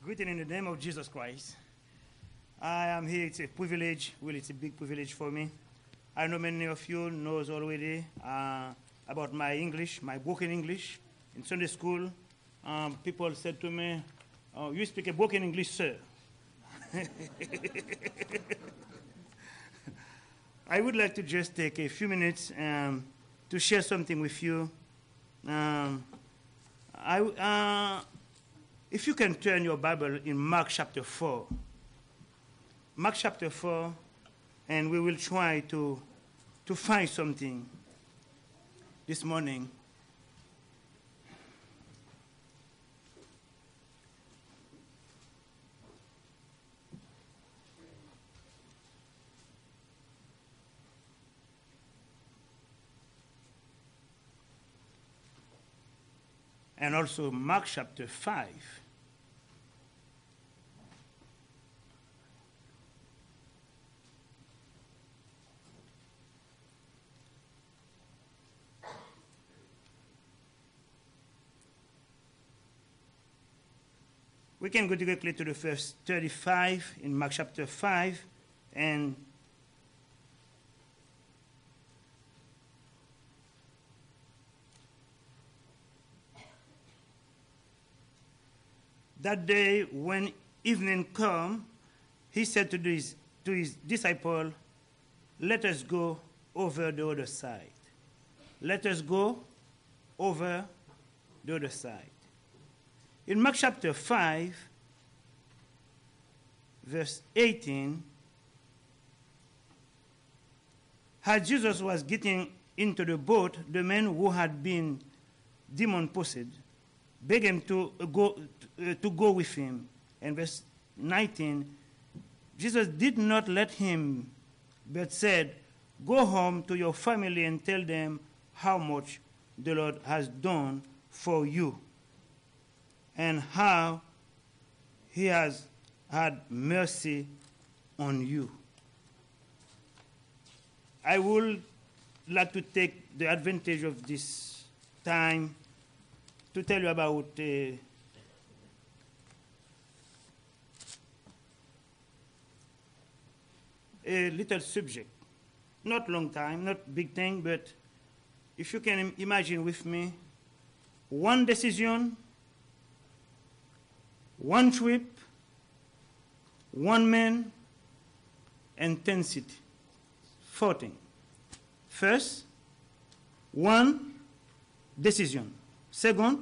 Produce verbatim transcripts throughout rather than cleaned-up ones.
Greeting in the name of Jesus Christ. I am here. It's a privilege. Well, it's a big privilege for me. I know many of you knows already uh, about my English, my broken English. In Sunday school, um, people said to me, oh, you speak a broken English, sir. I would like to just take a few minutes um, to share something with you. Um, I, uh, if you can turn your Bible in Mark chapter four. Mark chapter four, and we will try to, to find something this morning. And also Mark chapter five. We can go directly to the verse thirty-five in Mark chapter five, and that day when evening come, he said to his, to his disciple, let us go over the other side. Let us go over the other side. In Mark chapter five, verse eighteen, as Jesus was getting into the boat, the man who had been demon-possessed begged him to go, uh, to go with him. And verse nineteen, Jesus did not let him, but said, go home to your family and tell them how much the Lord has done for you, and how he has had mercy on you. I would like to take the advantage of this time to tell you about uh, a little subject. Not long time, not big thing, but if you can imagine with me, one decision, one trip, one man, and ten cities. Four things. First, one decision. Second,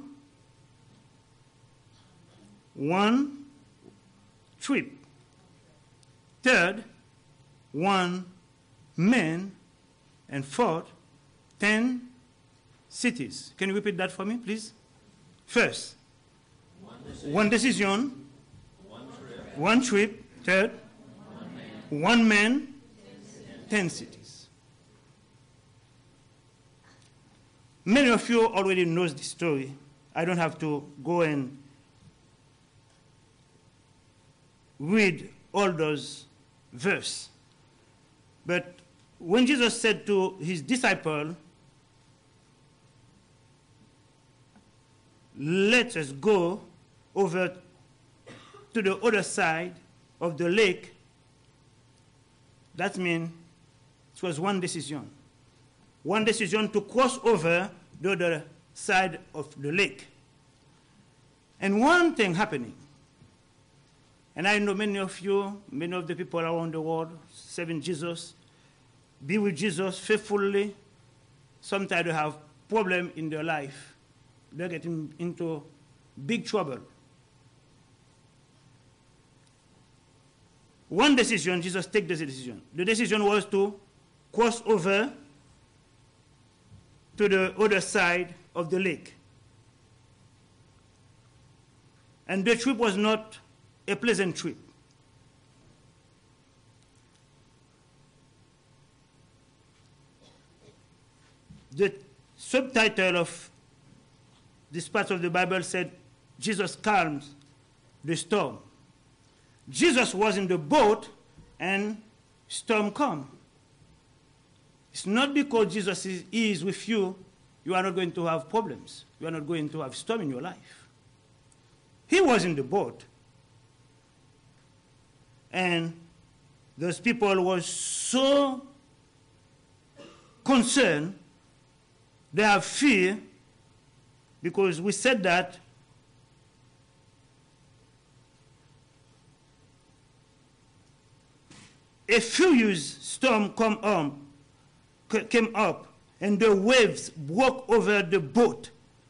one trip. Third, one man. And fourth, ten cities. Can you repeat that for me, please? First, one decision, one trip, one trip. Third, one man, one man ten cities. Many of you already knows the story. I don't have to go and read all those verses. But when Jesus said to his disciple, let us go over to the other side of the lake, that means it was one decision. One decision to cross over the other side of the lake. And one thing happening, and I know many of you, many of the people around the world, serving Jesus, be with Jesus faithfully, sometimes they have problem in their life. They're getting into big trouble. One decision, Jesus took this decision. The decision was to cross over to the other side of the lake. And the trip was not a pleasant trip. The subtitle of this part of the Bible said, Jesus calms the storm. Jesus was in the boat and storm come. It's not because Jesus is, is with you, you are not going to have problems. You are not going to have storm in your life. He was in the boat, And those people were so concerned, they have fear, because we said that a furious storm come up, came up, and the waves broke over the boat.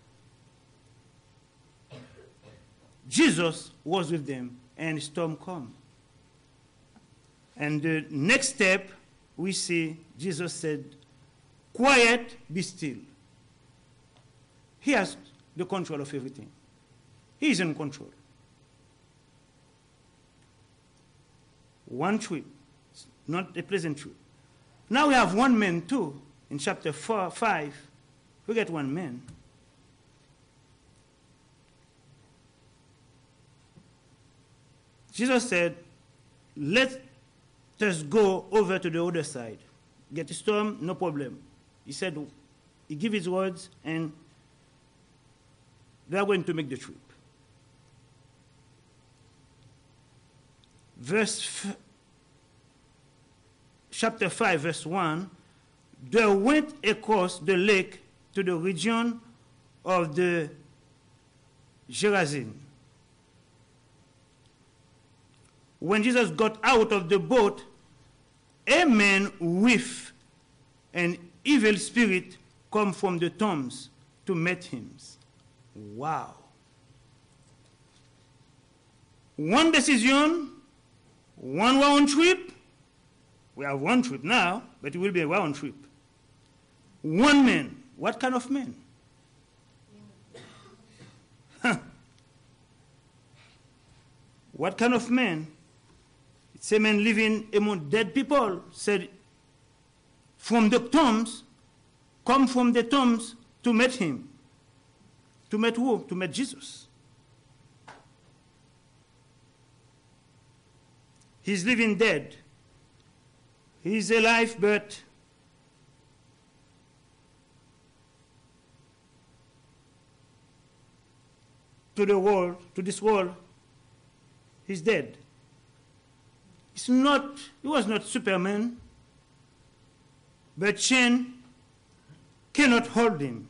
Jesus was with them, and storm come. And the next step, we see Jesus said, quiet, be still. He has the control of everything. He is in control. One trip, not a pleasant trip. Now we have one man too. In chapter four, five, we get one man. Jesus said, let us go over to the other side. Get a storm, no problem. He said, he gave his words, and they are going to make the trip. Verse, f- chapter five, verse one, they went across the lake to the region of the Gerasene. When Jesus got out of the boat, a man with an evil spirit come from the tombs to meet him. Wow. One decision, one round trip. We have one trip now, but it will be a round trip. One man. What kind of man? Huh. What kind of man? It's a man living among dead people, said, from the tombs, come from the tombs to meet him. To meet who? To meet Jesus. He's living dead. He's alive, but to the world, to this world, he's dead. It's not, he was not Superman, but chain cannot hold him.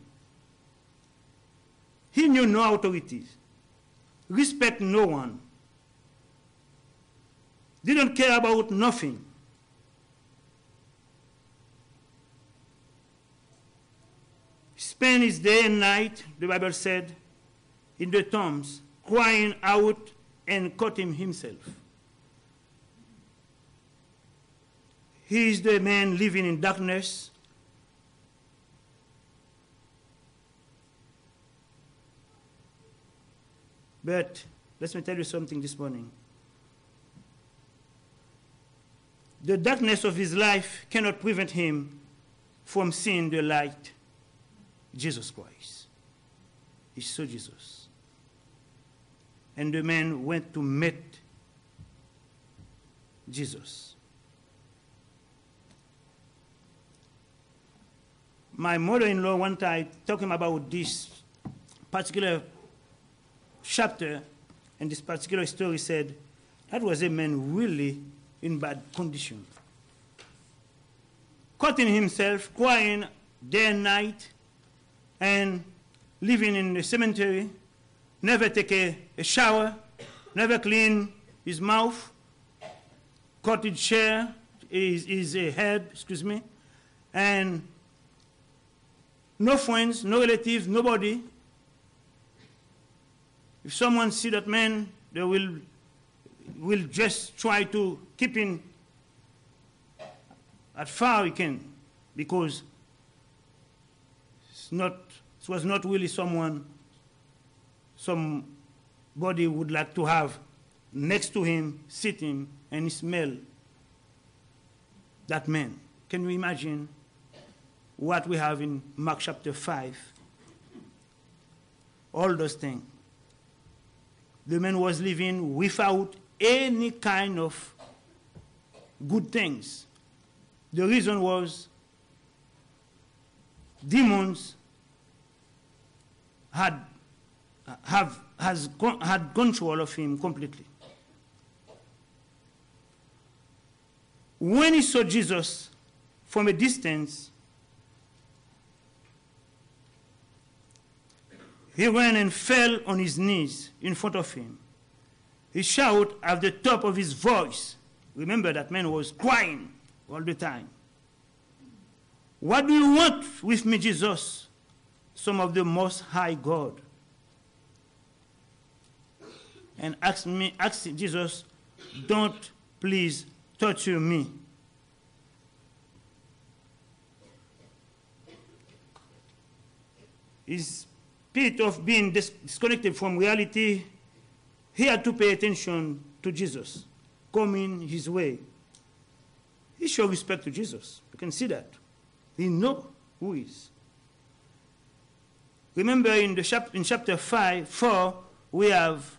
He knew no authorities, respect no one, didn't care about nothing. Spent his day and night, the Bible said, in the tombs, crying out and cutting himself. He is the man living in darkness. But let me tell you something this morning. The darkness of his life cannot prevent him from seeing the light, Jesus Christ. He saw Jesus. And the man went to meet Jesus. My mother-in-law one time talking about this particular chapter and this particular story said, that was a man really in bad condition. Cutting himself, crying day and night, and living in the cemetery, never take a, a shower, never clean his mouth, cut his chair, his, his uh, head, excuse me, and no friends, no relatives, nobody. If someone see that man, they will, will just try to keep him as far he can, because it's not, it was not really someone, somebody would like to have next to him, sitting, and smell that man. Can you imagine what we have in Mark chapter five? All those things. The man was living without any kind of good things. The reason was demons had, have, has, had control of him completely. when he saw Jesus from a distance, he ran and fell on his knees in front of him. He shouted at the top of his voice. Remember, that man was crying all the time. What do you want with me, Jesus, Son of the Most High God? And asked me, asked Jesus, don't please torture me. His spirit of being dis- disconnected from reality, he had to pay attention to Jesus coming his way. He showed respect to Jesus. You can see that. He knows who he is. Remember in, the chap- in chapter five, four, we have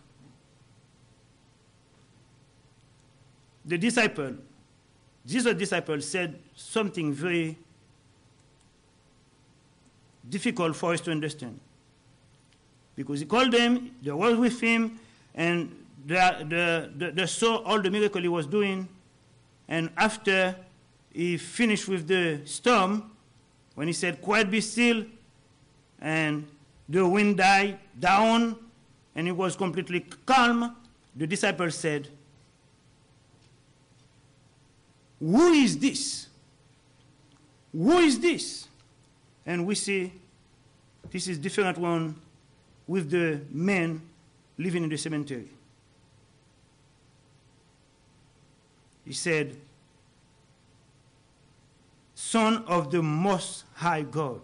the disciple. Jesus' disciple said something very difficult for us to understand. Because he called them, they were with him, and they, they, they, they saw all the miracle he was doing. And after he finished with the storm, when he said, quiet, be still, and the wind died down, and it was completely calm, the disciples said, who is this? Who is this? And we see this is different one with the men living in the cemetery. He said, Son of the Most High God.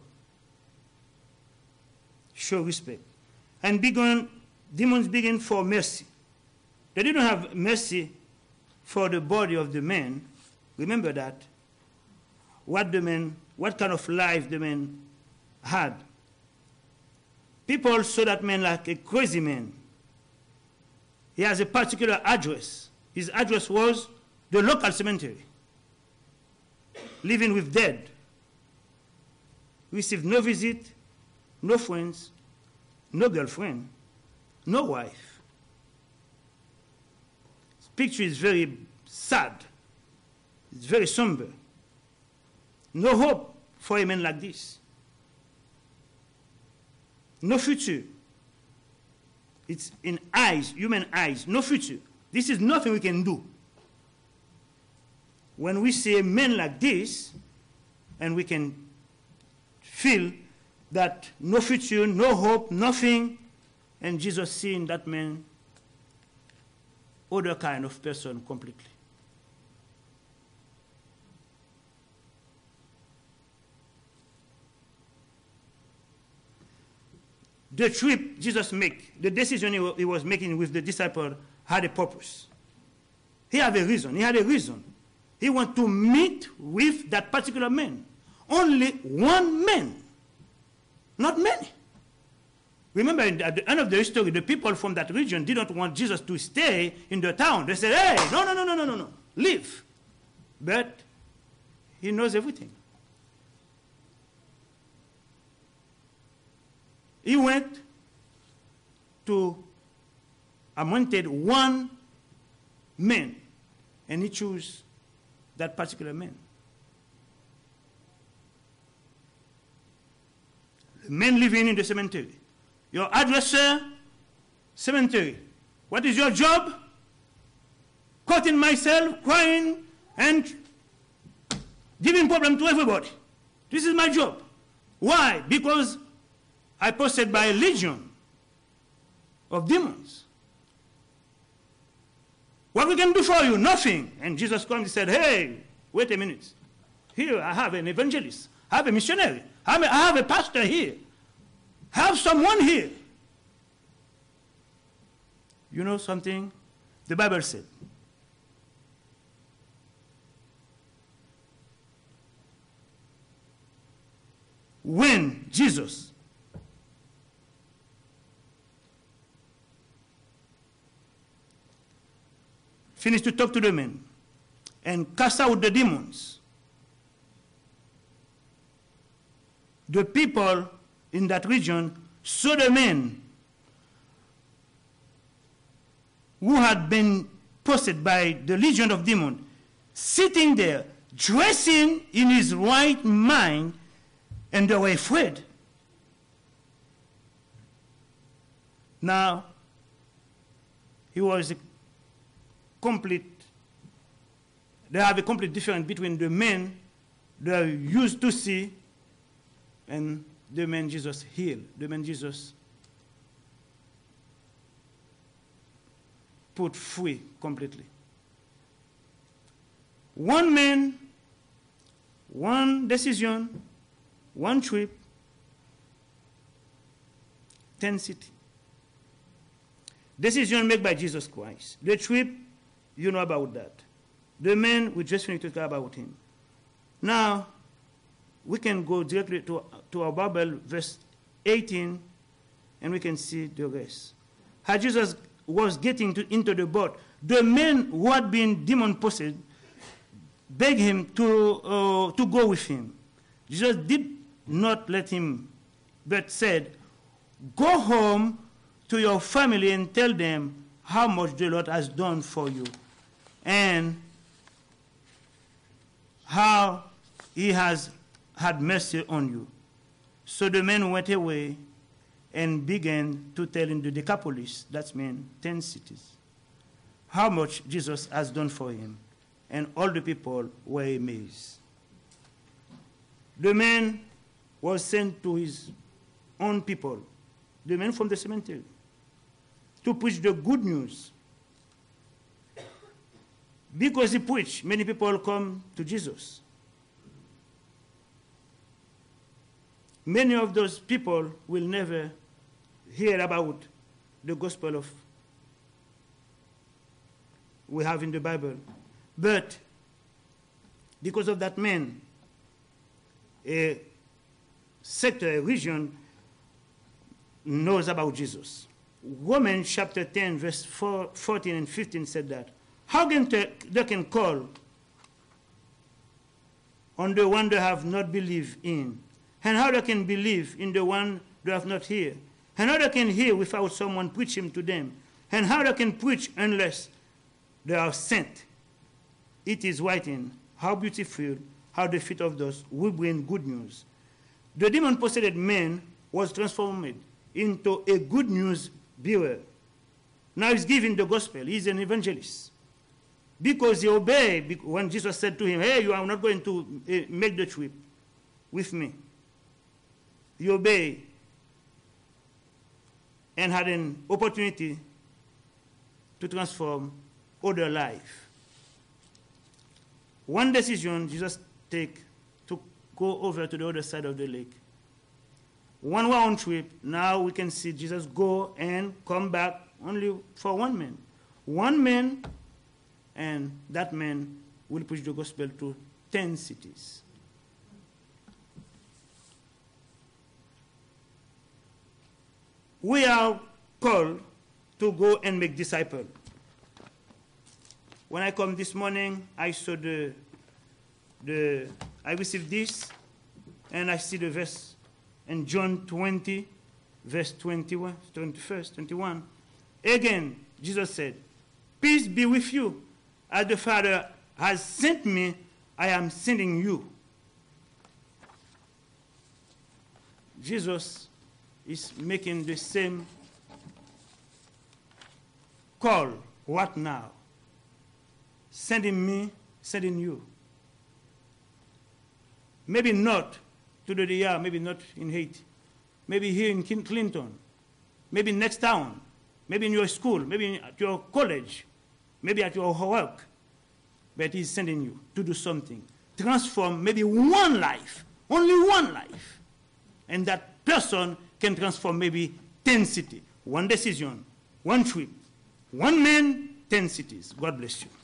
Show respect. And began, demons began for mercy. They didn't have mercy for the body of the man. Remember that. What the man, what kind of life the man had. People saw that man like a crazy man. He has a particular address. His address was the local cemetery. Living with dead. Received no visit, no friends, no girlfriend, no wife. This picture is very sad. It's very somber. No hope for a man like this. No future. It's in eyes, human eyes, no future. This is nothing we can do. When we see a man like this, and we can feel that no future, no hope, nothing, and Jesus seeing that man, other kind of person completely. The trip Jesus made, the decision he was making with the disciple had a purpose. He had a reason. He had a reason. He wanted to meet with that particular man. Only one man, not many. Remember, at the end of the story, the people from that region didn't want Jesus to stay in the town. They said, hey, no, no, no, no, no, no, no, leave. But he knows everything. He went to anointed one man, and he chose that particular man. The man living in the cemetery. Your address, sir, cemetery. What is your job? Cutting myself, crying, and giving problem to everybody. This is my job. Why? Because I posted by a legion of demons. What we can do for you? Nothing. And Jesus comes and said, hey, wait a minute. Here I have an evangelist. I have a missionary. I have a, I have a pastor here. I have someone here. You know something? The Bible said, when Jesus finished to talk to the men and cast out the demons, the people in that region saw the men who had been possessed by the legion of demons. sitting there, dressing in his right mind, and they were afraid. Now, he was a complete, they have a complete difference between the men they used to see and the man Jesus healed, the man Jesus put free completely. One man, one decision, one trip, ten cities. Decision made by Jesus Christ. The trip, you know about that. The man, we just finished to talk about him. Now, we can go directly to, to our Bible, verse eighteen, and we can see the rest. How Jesus was getting to, into the boat, the man who had been demon possessed begged him to, uh, to go with him. Jesus did not let him, but said, "Go home to your family and tell them how much the Lord has done for you and how he has had mercy on you." So the man went away and began to tell in the Decapolis, that means ten cities, how much Jesus has done for him. And all the people were amazed. The man was sent to his own people, the man from the cemetery, to preach the good news. Because he preached, many people come to Jesus. Many of those people will never hear about the gospel of we have in the Bible. But because of that man, a sector, a region knows about Jesus. Romans chapter ten, verse four, fourteen and fifteen said that. How can they, they can call on the one they have not believed in? And how they can believe in the one they have not heard? And how they can hear without someone preaching to them? And how they can preach unless they are sent? It is writing, how beautiful, how the feet of those who bring good news. The demon-possessed man was transformed into a good news bearer. Now he's giving the gospel. He's an evangelist. Because he obeyed when Jesus said to him, "Hey, you are not going to uh, make the trip with me." He obeyed and had an opportunity to transform other life. One decision Jesus take to go over to the other side of the lake. One round trip, now we can see Jesus go and come back only for one man. One man, and that man will preach the gospel to ten cities. We are called to go and make disciples. When I come this morning, I saw the, the, I received this, and I see the verse in John twenty, verse twenty-one, twenty-first, twenty-one. Again, Jesus said, "Peace be with you. As the Father has sent me, I am sending you." Jesus is making the same call. What now? Sending me, sending you. Maybe not to the D R, maybe not in Haiti. Maybe here in Clinton. Maybe next town. Maybe in your school. Maybe at your college. Maybe at your work. But he's sending you to do something. Transform maybe one life. Only one life. And that person can transform maybe ten cities. One decision. One trip. One man, ten cities. God bless you.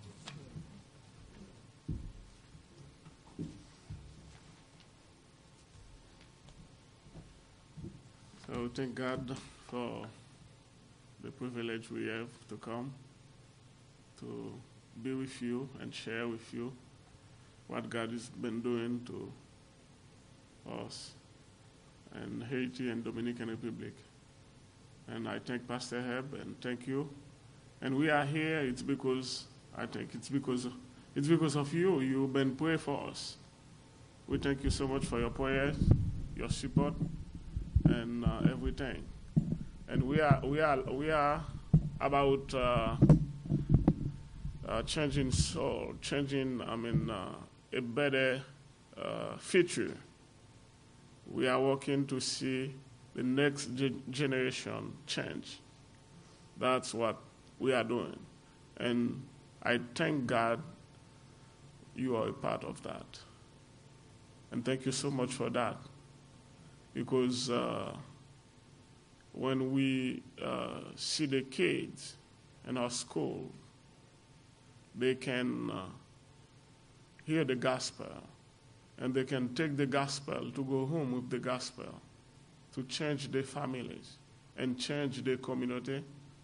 So thank God for the privilege we have to come to be with you and share with you what God has been doing to us in Haiti and Dominican Republic. And I thank Pastor Heb and thank you. And we are here, it's because, I think it's because It's because of you. You've been praying for us. We thank you so much for your prayers, your support, and uh, everything. And we are we are we are about uh, uh, changing soul, changing. I mean, uh, a better uh, future. We are working to see the next ge- generation change. That's what we are doing, and I thank God you are a part of that. And thank you so much for that, because uh, when we uh, see the kids in our school, they can uh, hear the gospel, and they can take the gospel to go home with the gospel, to change their families and change their community.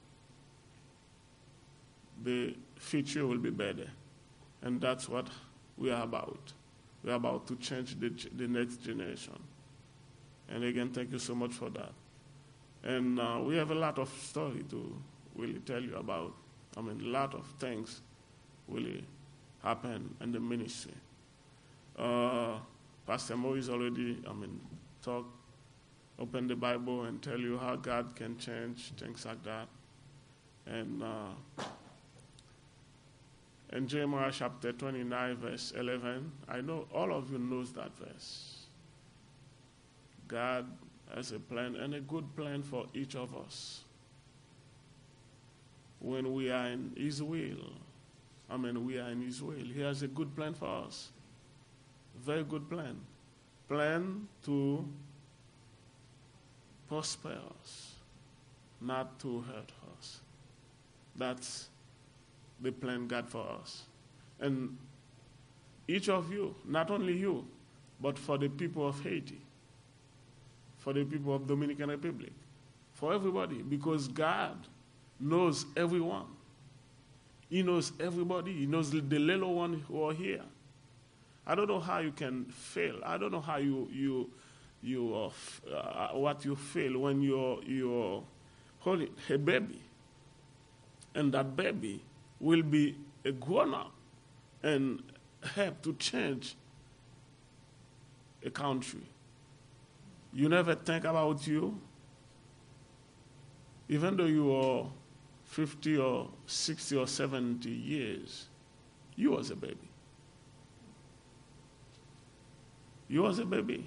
The future will be better. And that's what we are about. We are about to change the, the next generation. And again, thank you so much for that. And uh, we have a lot of story to really tell you about. I mean, a lot of things really happen in the ministry. Uh, Pastor Maurice already, I mean, talk, open the Bible and tell you how God can change, things like that. And uh, in Jeremiah chapter twenty-nine, verse eleven, I know all of you knows that verse. God has a plan, and a good plan for each of us. When we are in His will, I mean, we are in His will. He has a good plan for us. Very good plan. Plan to prosper us, not to hurt us. That's the plan God for us. And each of you, not only you, but for the people of Haiti, for the people of Dominican Republic, for everybody, because God knows everyone. He knows everybody. He knows the little one who are here. I don't know how you can fail. I don't know how you you you uh, uh, what you feel when you're you're holding a baby, and that baby will be a grown up and help to change a country. You never think about you, even though you are fifty or sixty or seventy years, you was a baby. You was a baby.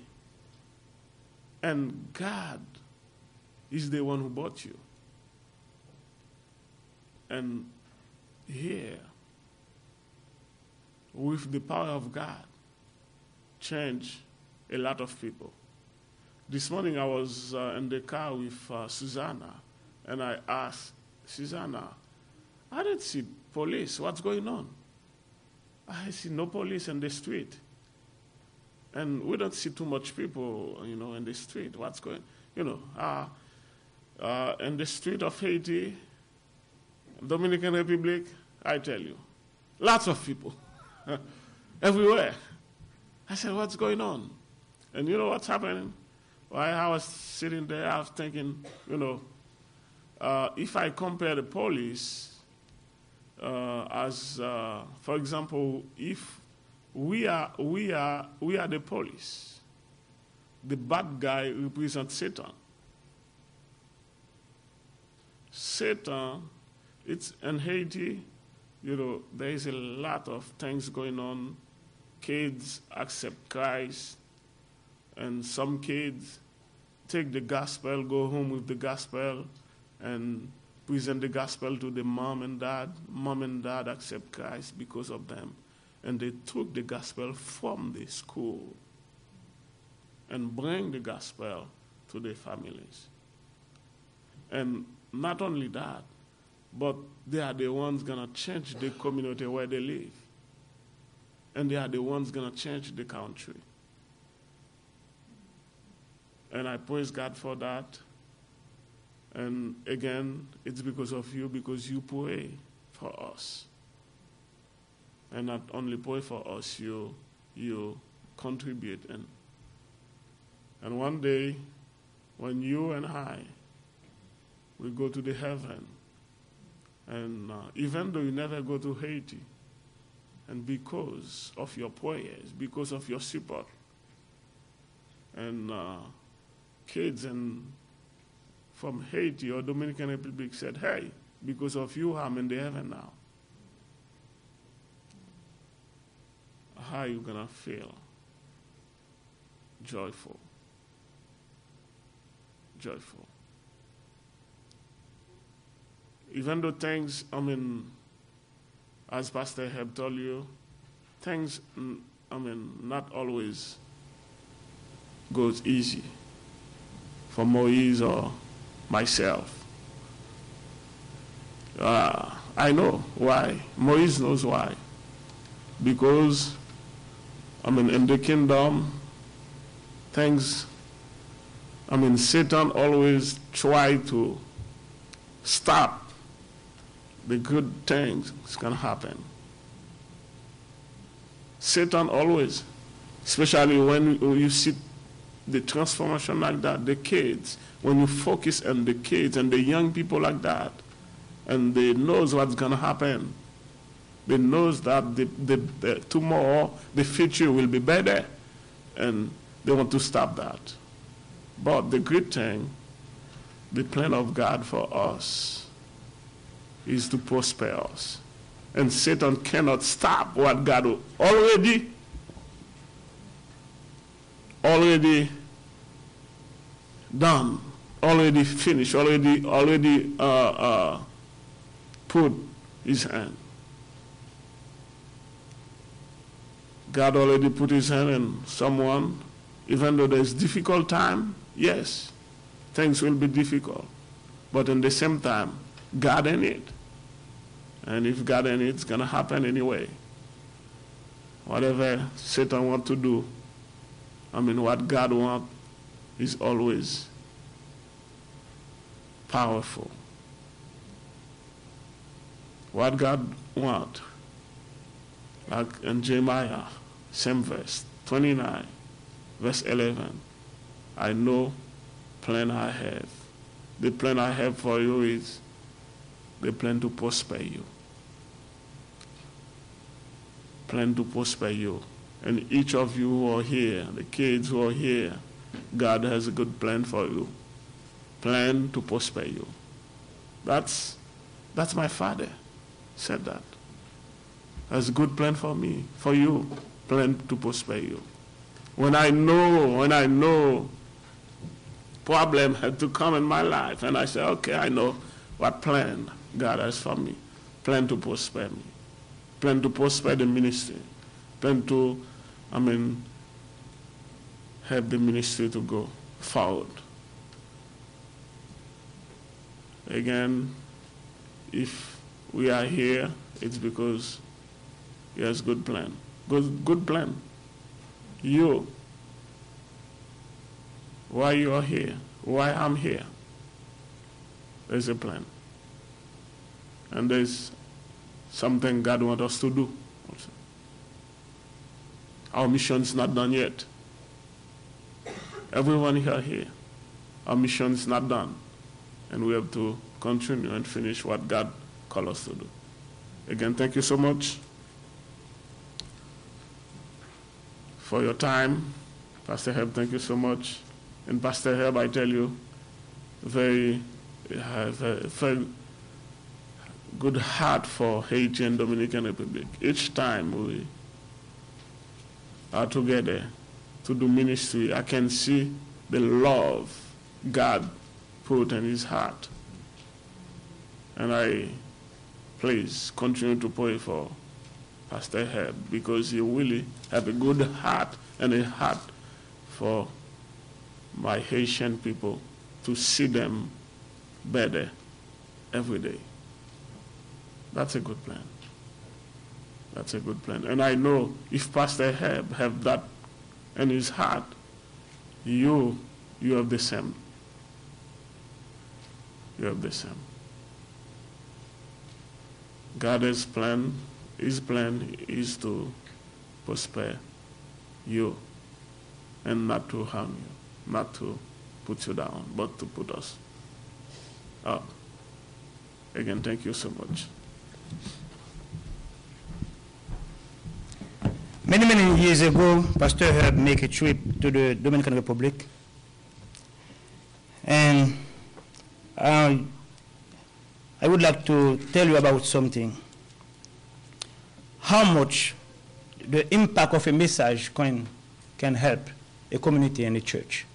And God is the one who bought you. And here, with the power of God, change a lot of people. This morning I was uh, in the car with uh, Susanna, and I asked, Susanna, I didn't see police. What's going on? I see no police in the street. And we don't see too much people, you know, in the street. What's going, you know, uh, uh, in the street of Haiti, Dominican Republic, I tell you, lots of people, everywhere. I said, what's going on? And you know what's happening? While I was sitting there, I was thinking, you know, uh, if I compare the police uh, as, uh, for example, if We are, we are, we are the police. The bad guy represents Satan. Satan, it's in Haiti, you know, there is a lot of things going on. Kids accept Christ, and some kids take the gospel, go home with the gospel, and present the gospel to the mom and dad. Mom and dad accept Christ because of them. And they took the gospel from the school and bring the gospel to their families. And not only that, but they are the ones going to change the community where they live. And they are the ones going to change the country. And I praise God for that. And again, it's because of you, because you pray for us. And not only pray for us, you you contribute. And, and one day, when you and I will go to the heaven, and uh, even though you never go to Haiti, And because of your prayers, because of your support, and uh, kids and from Haiti or Dominican Republic said, hey, because of you, I'm in the heaven now. How are you going to feel? Joyful. Joyful. Even though things, I mean, as Pastor Heb told you, things, I mean, not always goes easy for Moise or myself. Uh, I know why. Moise knows why. Because, I mean, in the kingdom, things, I mean, Satan always try to stop the good things that's going to happen. Satan always, especially when you see the transformation like that, the kids, when you focus on the kids and the young people like that, and they knows what's going to happen. They knows that the, the, the tomorrow, the future will be better, and they want to stop that. But the great thing, the plan of God for us is to prosper us. And Satan cannot stop what God already, already done, already finished, already, already uh, uh, put his hand. God already put his hand in someone, even though there's difficult time, yes, things will be difficult. But in the same time, God in it. And if God in it, it's going to happen anyway. Whatever Satan wants to do, I mean, what God wants is always powerful. What God wants, like in Jeremiah, same verse, twenty-nine, verse eleven, I know plan I have. The plan I have for you is the plan to prosper you. Plan to prosper you. And each of you who are here, the kids who are here, God has a good plan for you. Plan to prosper you. That's, that's my father said that. That's a good plan for me, for you. Plan to prosper you. When I know, when I know problem had to come in my life, and I say, okay, I know what plan God has for me. Plan to prosper me. Plan to prosper the ministry. Plan to, I mean, help the ministry to go forward. Again, if we are here, it's because he has good plan. Good, good plan. You, why you are here, why I'm here, there's a plan. And there's something God wants us to do also. Our mission is not done yet. Everyone here here, our mission is not done. And we have to continue and finish what God called us to do. Again, thank you so much for your time. Pastor Heb, thank you so much. And Pastor Heb, I tell you, very, uh, very, very good heart for Haiti and Dominican Republic. Each time we are together to do ministry, I can see the love God put in his heart. And I, please, continue to pray for Pastor Heb, because he really have a good heart and a heart for my Haitian people, to see them better every day. That's a good plan. That's a good plan. And I know if Pastor Heb have that in his heart, you, you have the same. You have the same. God's plan, his plan is to prosper you and not to harm you, not to put you down, but to put us up. Again, thank you so much. Many, many years ago, Pastor Herb made a trip to the Dominican Republic. And uh, I would like to tell you about something. How much the impact of a message can, can help a community and a church.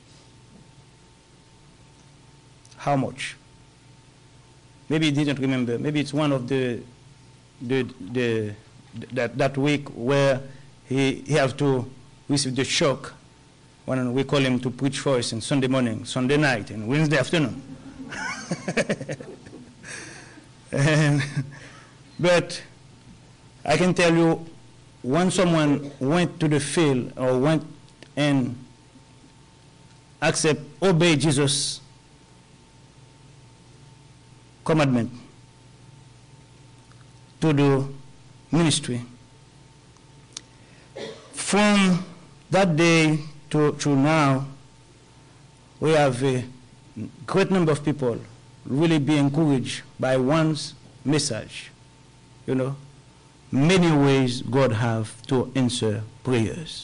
How much? Maybe you didn't remember. Maybe it's one of the, the, the, that, that week where he, he has to receive the shock when we call him to preach for us on Sunday morning, Sunday night, and Wednesday afternoon. and, but I can tell you, when someone went to the field or went and accept, obey Jesus' commandment to do ministry, from that day to, to now, we have a great number of people really be encouraged by one's message. You know, many ways God have to answer prayers.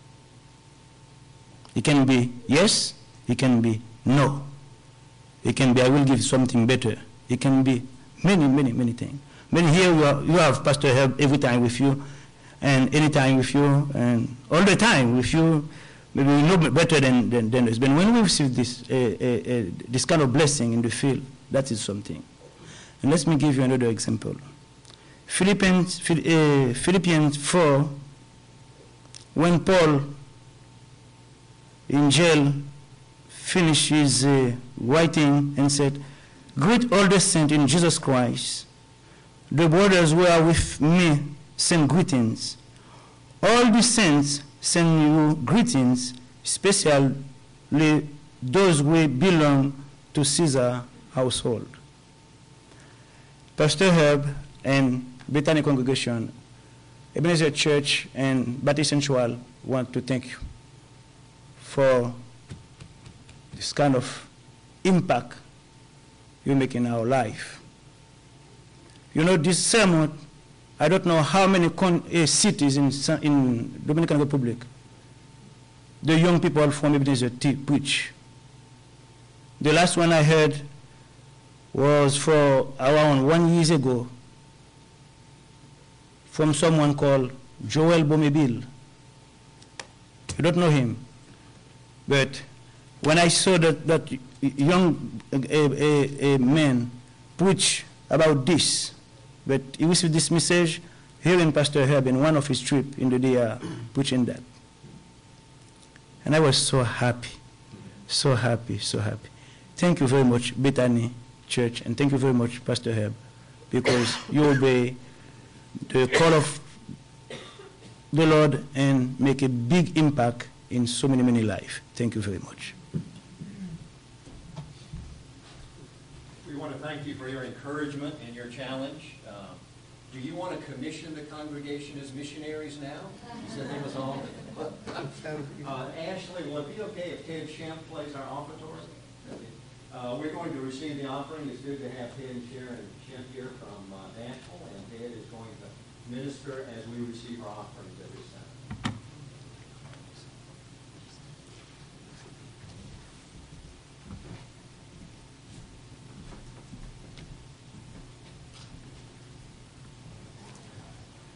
It can be yes, it can be no. It can be I will give something better. It can be many, many, many things. Many here you, are, you have Pastor Herb every time with you, and any time with you, and all the time with you. Maybe we know better than, than, than us. But when we receive this, uh, uh, uh, this kind of blessing in the field, that is something. And let me give you another example. Philippians, uh, Philippians four, when Paul in jail finished his uh, writing and said, "Greet all the saints in Jesus Christ. The brothers who are with me send greetings. All the saints send you greetings, especially those who belong to Caesar household." Pastor Herb and Bethany congregation, Ebenezer Church and Baptist Central want to thank you for this kind of impact you make in our life. You know, this sermon, I don't know how many con uh, cities in, in Dominican Republic the young people from Ebenezer preach. The last one I heard was for around one year ago from someone called Joel Bomebil. You don't know him, but when I saw that, that young a, a, a man preach about this, but he received this message hearing Pastor Herb in one of his trips in the day uh, preaching that. And I was so happy, so happy, so happy. Thank you very much, Bethany Church, and thank you very much, Pastor Herb, because you obey the call of the Lord and make a big impact in so many, many lives. Thank you very much. We want to thank you for your encouragement and your challenge. Uh, do you want to commission the congregation as missionaries now? You said they was all. Uh, Ashley, will it be okay if Ted Shemp plays our offertory? Uh, we're going to receive the offering. It's good to have Ted and Sharon Shemp here from uh, Nashville, and Ted is going to minister as we receive our offerings at this time.